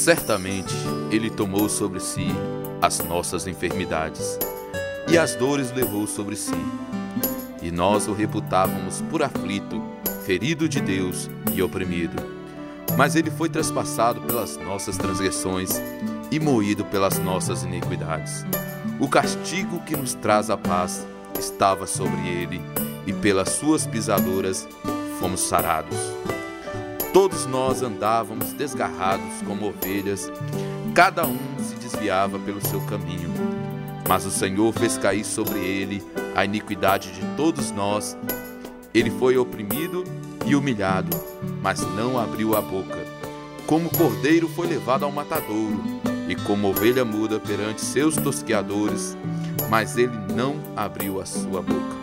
Certamente Ele tomou sobre si as nossas enfermidades e as dores levou sobre si. E nós o reputávamos por aflito, ferido de Deus e oprimido. Mas Ele foi traspassado pelas nossas transgressões e moído pelas nossas iniquidades. O castigo que nos traz a paz estava sobre Ele, e pelas suas pisaduras fomos sarados. Todos nós andávamos desgarrados como ovelhas, cada um se desviava pelo seu caminho. Mas o Senhor fez cair sobre ele a iniquidade de todos nós. Ele foi oprimido e humilhado, mas não abriu a boca. Como cordeiro foi levado ao matadouro, e como ovelha muda perante seus tosqueadores, mas ele não abriu a sua boca.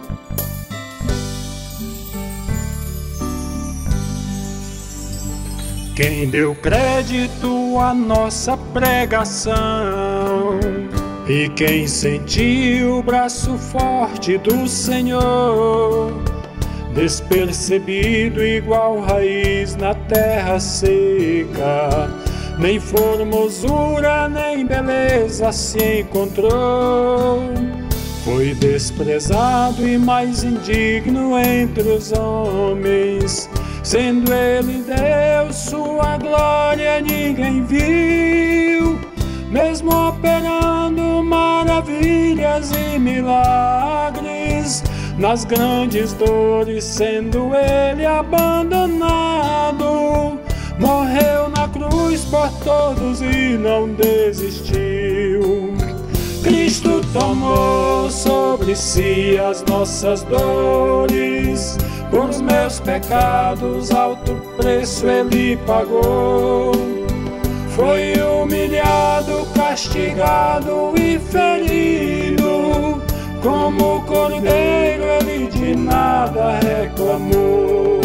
Quem deu crédito à nossa pregação e quem sentiu o braço forte do Senhor, despercebido igual raiz na terra seca, nem formosura nem beleza se encontrou. Foi desprezado e mais indigno entre os homens, sendo Ele Deus, sua glória ninguém viu. Mesmo operando maravilhas e milagres, nas grandes dores, sendo Ele abandonado, morreu na cruz por todos e não desistiu. Cristo tomou sobre si as nossas dores, por os meus pecados alto preço Ele pagou. Foi humilhado, castigado e ferido, como cordeiro Ele de nada reclamou.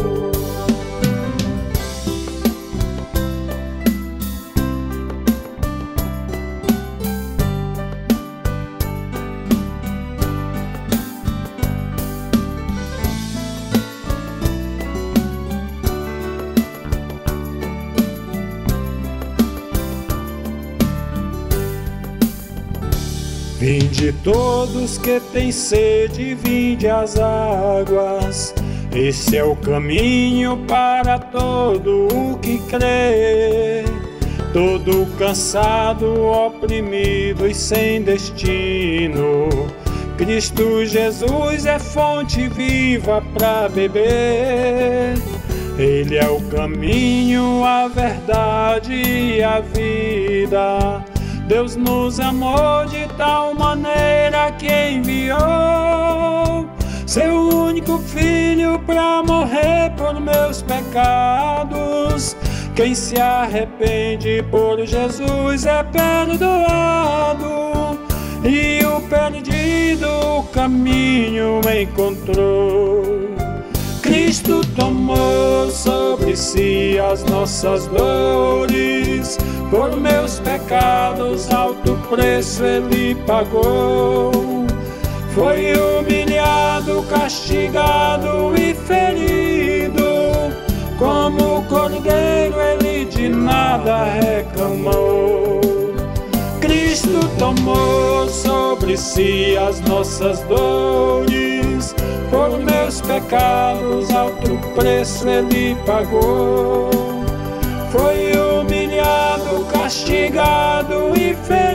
Vinde todos que têm sede, vinde às águas. Esse é o caminho para todo o que crê. Todo cansado, oprimido e sem destino, Cristo Jesus é fonte viva para beber. Ele é o caminho, a verdade e a vida. Deus nos amou de tal maneira que enviou seu único Filho para morrer por meus pecados. Quem se arrepende por Jesus é perdoado, e o perdido o caminho encontrou. Cristo tomou sobre si as nossas dores, por meus pecados alto preço Ele pagou. Foi humilhado, castigado e ferido, como cordeiro Ele de nada reclamou. Cristo tomou sobre si as nossas dores, por meus pecados alto preço Ele pagou. Foi humilhado, castigado e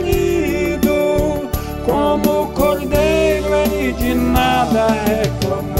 ferido, como cordeiro Ele de nada reclamou.